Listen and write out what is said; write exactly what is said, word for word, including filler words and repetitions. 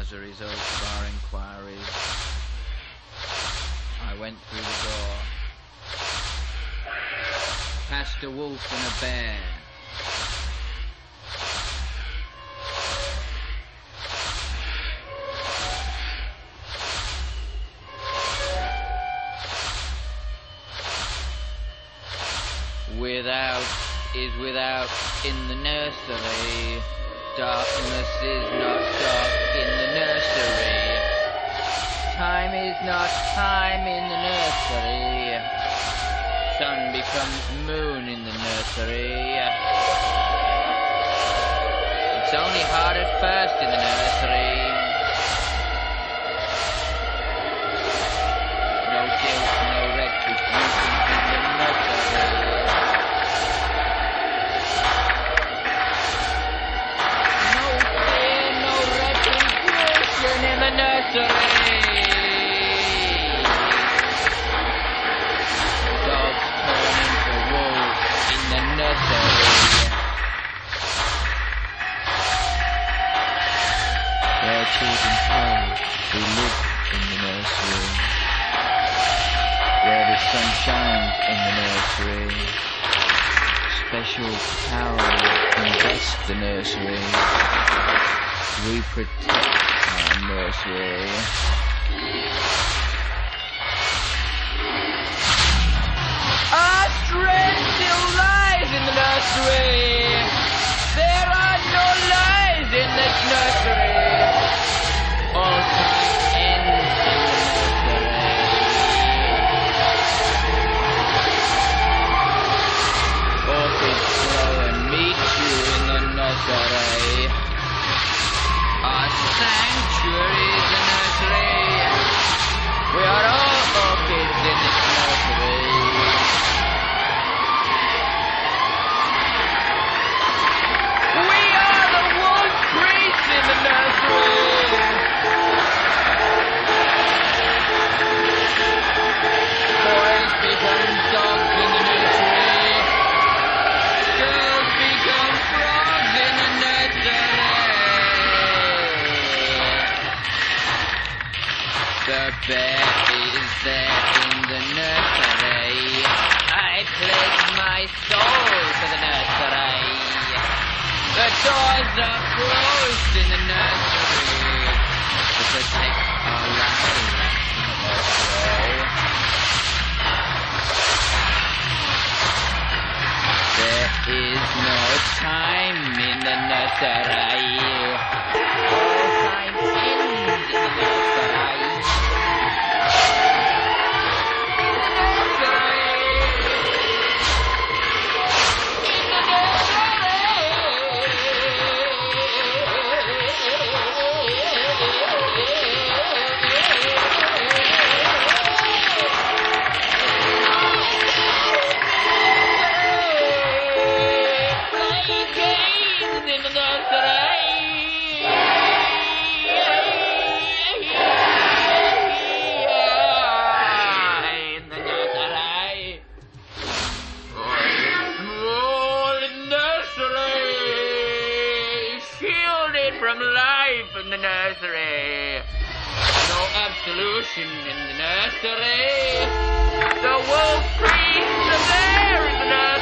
Those are results of our inquiries. I went through the door, past a wolf and a bear. Without is without in the nursery. Darkness is not dark in the nursery. Time is not time in the nursery. Sun becomes moon in the nursery. It's only hard at first in the nursery. No guilt, no retribution in the nursery. In the nursery, dogs turn into wolves in the nursery. There are children home who live in the nursery, where the sun shines in the nursery. Special powers invest the nursery. We protect nursery. Our strength still lies in the nursery. There are no lies in this nursery. All time ends in the nursery. Orchids grow and meet you in the nursery. Our sanctuary is a nursery. We are all orchids in this nursery. We are the wolf priests in the nursery. Boys become dogs in the nursery. Girls become frogs in the nursery. The bear is there in the nursery. I pledge my soul to the nursery. The doors are closed in the nursery to protect our lives in the nursery. There is no time in the nursery. All time ends in the nursery. From life in the nursery. No absolution in the nursery. The wolf priests are there in the nursery.